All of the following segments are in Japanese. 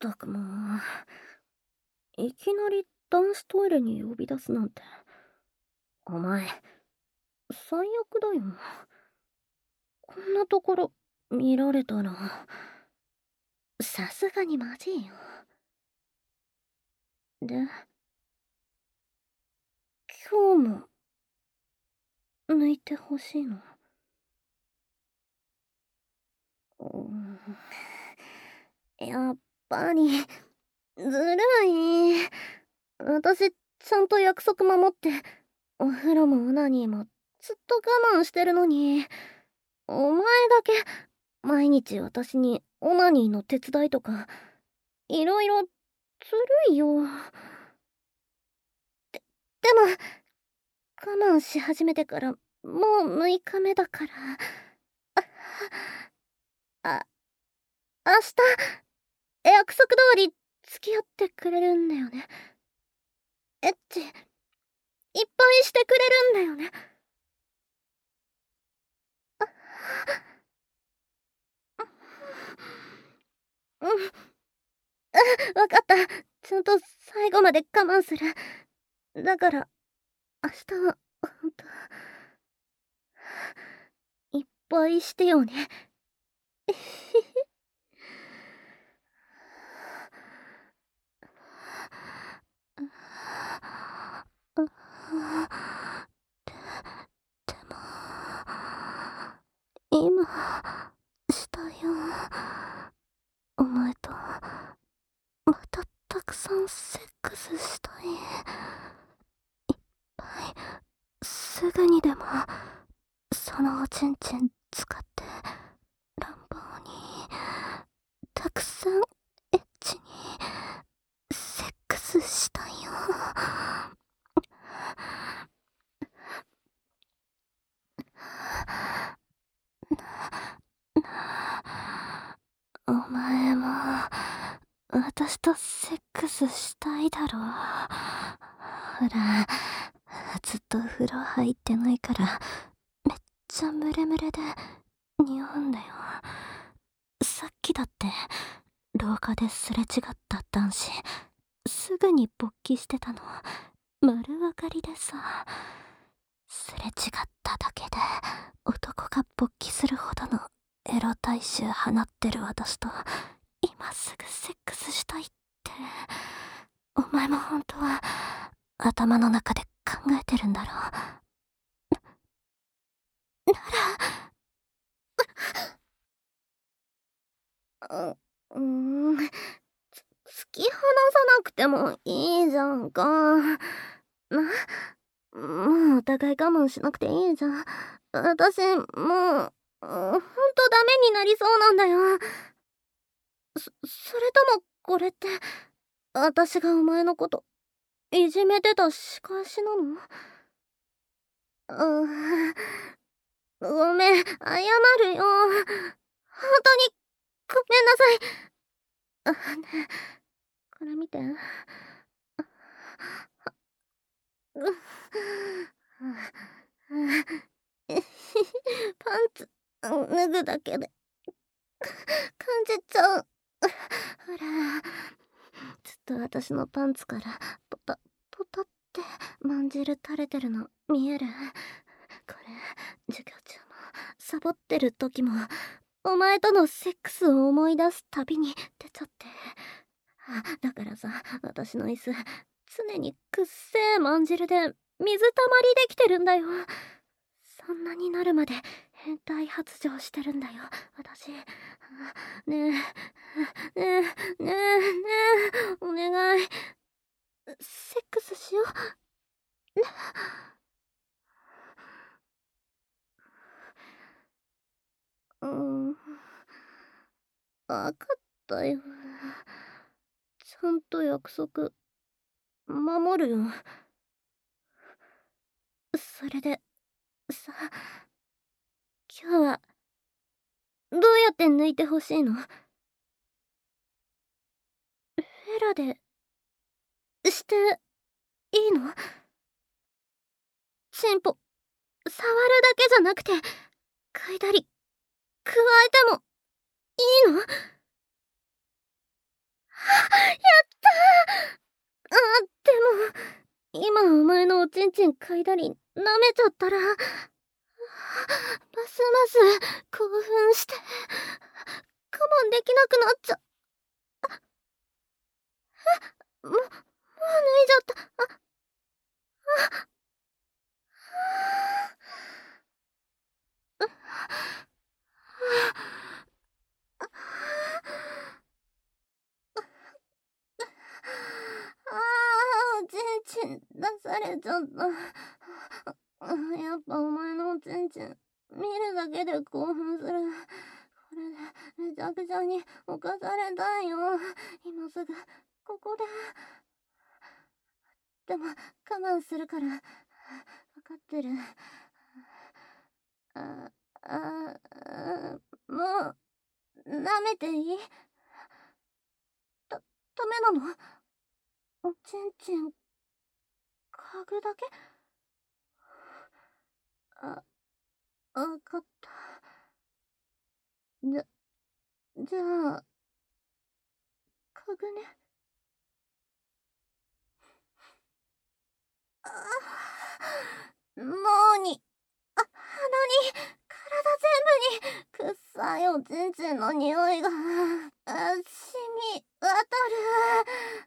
ったくもう、いきなり男子トイレに呼び出すなんて。お前、最悪だよ。こんなところ見られたら、さすがにまずいよ。で、今日も、抜いてほしいの？やっぱり、ずるい。私、ちゃんと約束守って、お風呂もオナニーもずっと我慢してるのに、お前だけ、毎日私にオナニーの手伝いとか、いろいろずるいよ。でも、我慢し始めてからもう6日目だから。あ、明日、約束通り付き合ってくれるんだよね。エッチ、いっぱいしてくれるんだよね。うん、わかった。ちゃんと最後まで我慢する。だから、明日は、ほんと、いっぱいしてよね。でも、今、したよ。お前と、またたくさんセックスしたい。いっぱい、すぐにでも、そのおちんちん使って、乱暴に、たくさん、エッチに、セックスしたいよ。お前も、私とセックスしたいだろう。ほら、ずっと風呂入ってないから、めっちゃムレムレで、匂うんだよ。さっきだって、廊下ですれ違った男子、すぐに勃起してたの、丸分かりでさ、すれ違っただけで、男が勃起するほどのエロ大衆放ってる私と、今すぐセックスしたいって、お前も本当は、頭の中で考えてるんだろう。なら、突き放さなくてもいいじゃんか。もうお互い我慢しなくていいじゃん。私、もう、ほんとダメになりそうなんだよ。それとも、これって、私がお前のこと、いじめてた仕返しなの？ごめん、謝るよ。本当に、ごめんなさい。ねえ、これ見て。パンツ、脱ぐだけで、感じちゃう。ほら、ずっと私のパンツから、ポタ、ポタってまんじる垂れてるの見える？これ、授業中も、サボってる時も、お前とのセックスを思い出すたびに出ちゃって。だからさ、私の椅子、常にくっせーまんじるで、水たまりできてるんだよ。そんなになるまで変態発情してるんだよ、私。ねえ、ねえ、ねえ、ねえ、お願い。セックスしよう。ね。うん。わかったよ。ちゃんと約束、守るよ。それで、さ、今日は、どうやって抜いてほしいの？フェラで、して、いいの？チンポ、触るだけじゃなくて、嗅いだり、加えても、いいの？ おちんちん嗅いだり舐めちゃったら、ますます興奮して、我慢できなくなっちゃ。もう脱いじゃった。おちんちん出されちゃった。やっぱお前のおちんちん見るだけで興奮する。これでめちゃくちゃに犯されたいよ。今すぐここで。でも我慢するから分かってる。もう舐めていい？ダメなの？おちんちん嗅ぐだけ？わかった。じゃあ嗅ぐね。脳に、鼻に、体全部に、臭いおちんちんの匂いが、染み渡る。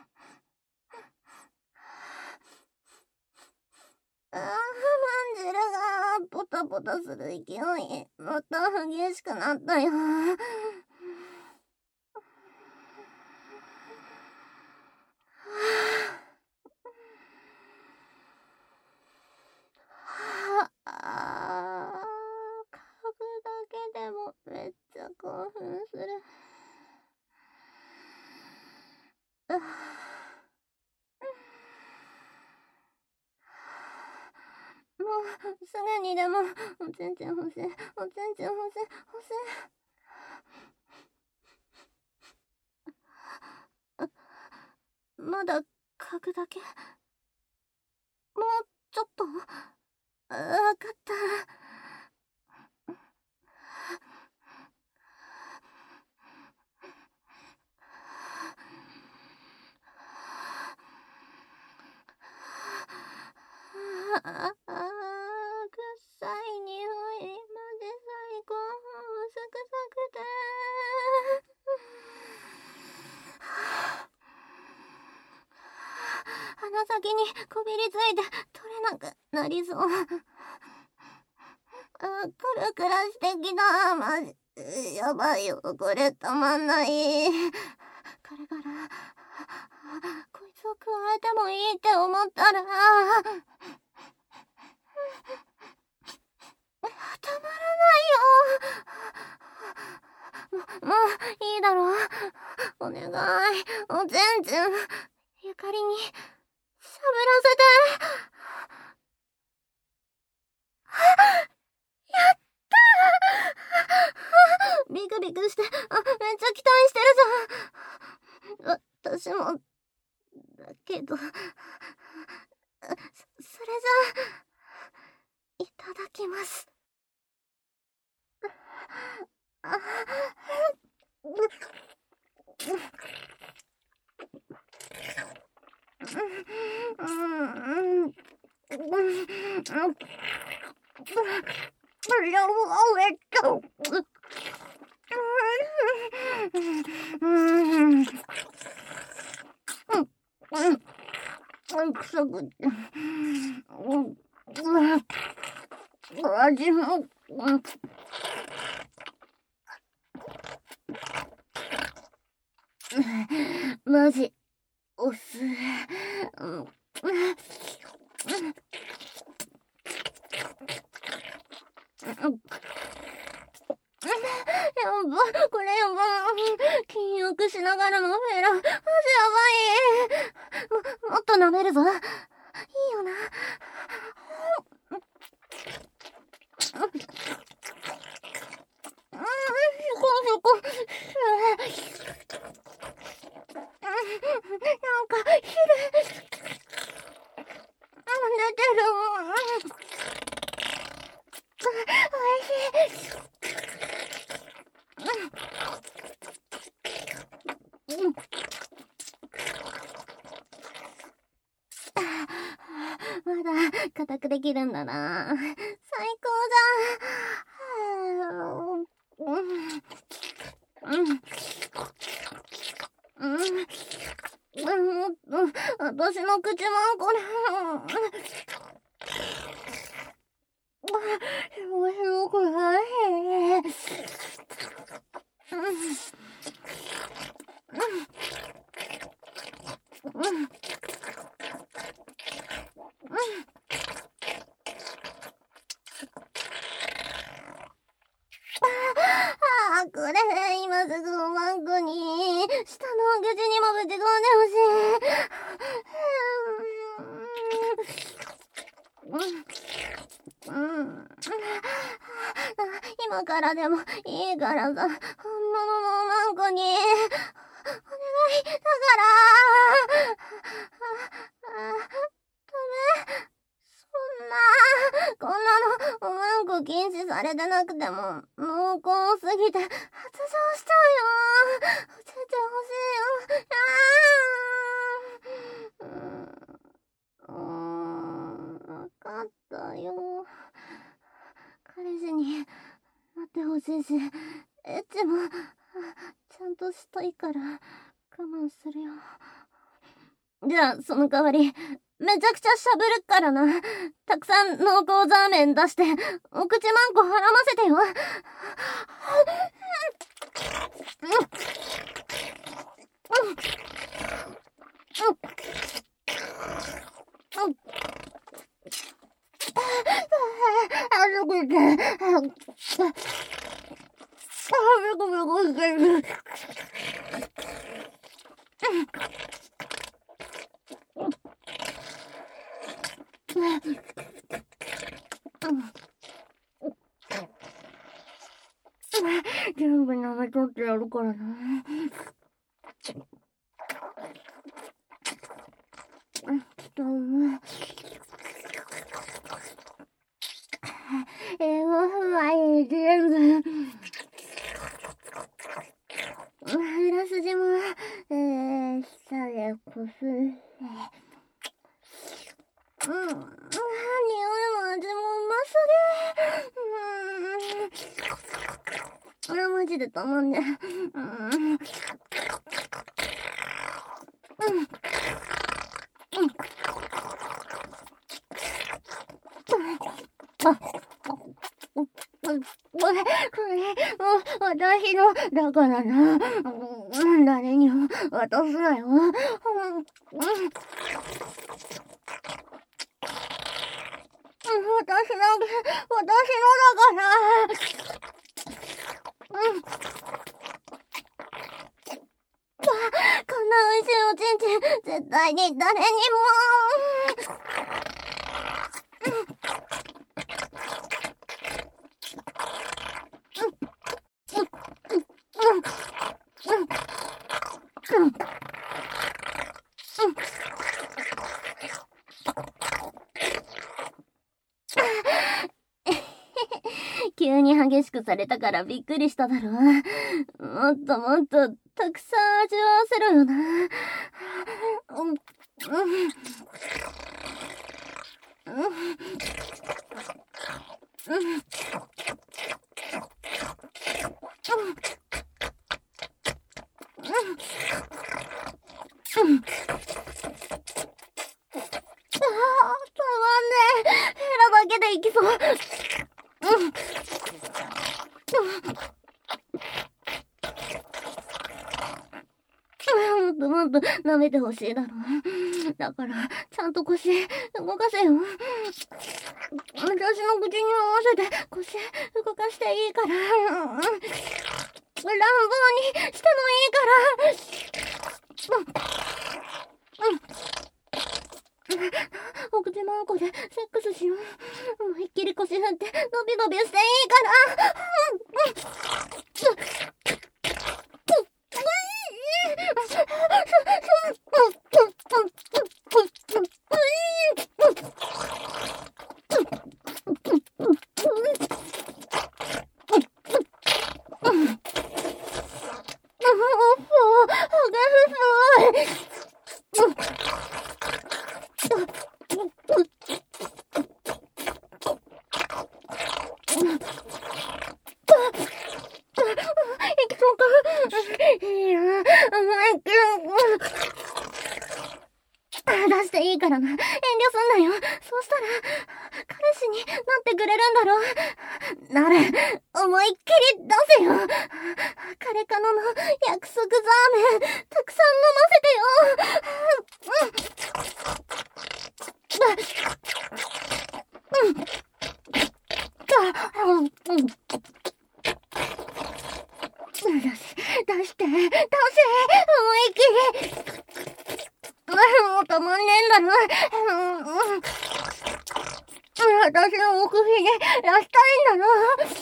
まんじるがポタポタする勢い、また激しくなったよ。嗅ぐだけでもめっちゃ興奮する。もうすぐにでもおちんちん欲しい、おちんちん欲しい、欲しい。まだ嗅ぐだけ？もうちょっと？わかった。臭い匂い、マジ最高。サクサクで。鼻先にこびりついて取れなくなりそう。クラクラしてきた。マジやばいよ、これたまんない。これからこいつを加えてもいいって思ったらたまらないよ。もういいだろう。お願い、おちんちんゆかりにしゃぶらせて。やったー。ビクビクして、めっちゃ期待してるじゃん。私もだけど、それじゃいただきます。臭くて、味も、マジおす。やば、これやば。禁欲しながらのフェラ、マジやばい。もっと舐めるぞ。いいよな。そこ。なんか、出てる。おいしい。マ固くできるんだな。最高じゃん。私の口マンコね。広くない。これ今すぐおまんこに下の口にもぶち込んでほしい。今からでもいいからさ、本物のおまんこにお願いだから。ダメ、こんなのおまんこ禁止されてなくても濃厚すぎて発情しちゃうよ。教えてほしいよ。わかったよ。彼氏になってほしいし、エッチもちゃんとしたいから我慢するよ。じゃあその代わりめちゃくちゃしゃぶるからな。たくさん濃厚ザーメン出してお口マンコはらませてよ。全部舐めとってやるからな。前全部裏筋も下でこすって匂いも味もうますぎ。マジでたまんね。これ私のだからな。誰にも渡すなよ。私のだから。こんな美味しいおちんちん絶対に誰にも。急に激しくされたからびっくりしただろ。もっともっとたくさん味わわせろよな。たまんねえ。ヘラだけでいきそう。もっと舐めてほしいだろ。だからちゃんと腰動かせよ。私の口に合わせて腰動かしていいから。乱暴にしてもいいから。お口マンコでセックスしよう。思いっきり腰振って伸び伸びしていいから。 出していいからな。遠慮すんなよ。そうしたら、彼氏になってくれるんだろ。なら、思いっきり出せよ。彼かのの約束ザーメン、たくさん飲ませてよ。出して、思いっきり。もう止まんねえんだろ。私の奥ひげ出したいんだろ。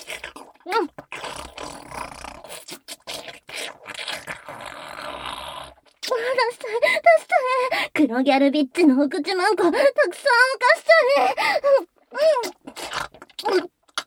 出したい。黒ギャルビッチのお口マンコたくさん浮かしちゃえ。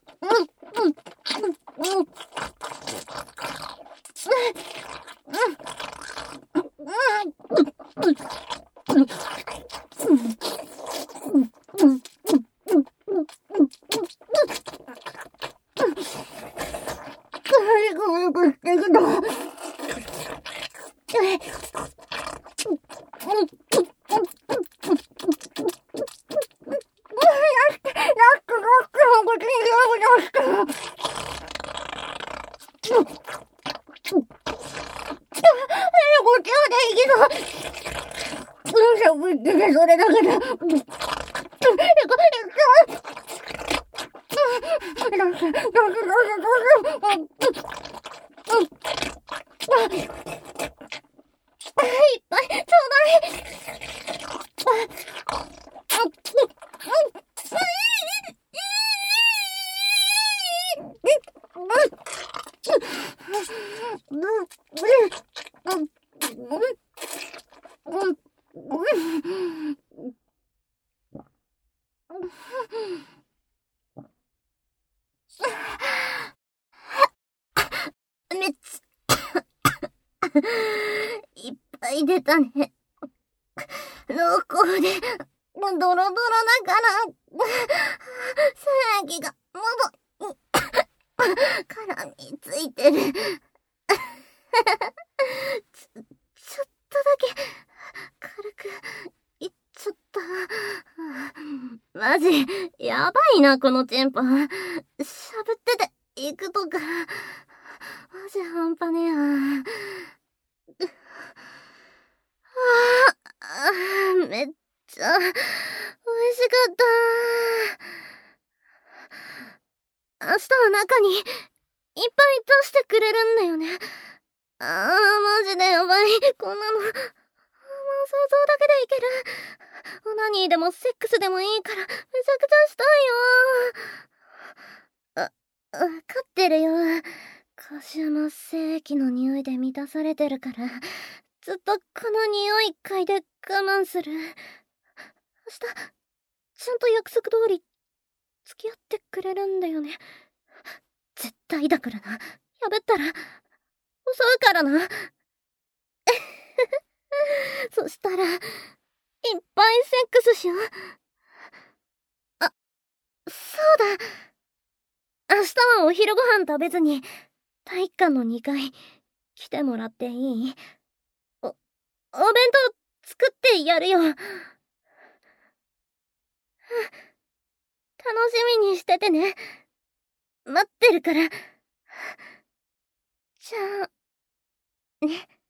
それだけだ。いっぱいちょうだい。めっちゃいっぱい出たね。濃厚でドロドロだから精液が喉に絡みついてる。ちょっとだけ軽くいっちゃった。マジやばいな、このテンポ。喋ってて行くとかマジ半端ねえや。めっちゃ美味しかった。明日は中にいっぱい出してくれるんだよね。マジでやばい。こんなのもう想像だけでいける。オナニーでもセックスでもいいからめちゃくちゃしたいよ。わかってるよ。カシウマ精液の匂いで満たされてるから、ずっとこの匂い嗅いで我慢する。明日ちゃんと約束通り付き合ってくれるんだよね。絶対だからな。破ったら襲うからな。そしたらいっぱいセックスしよう。そうだ。明日はお昼ご飯食べずに体育館の2階来てもらっていい？お弁当作ってやるよ。楽しみにしててね。待ってるから。じゃあね。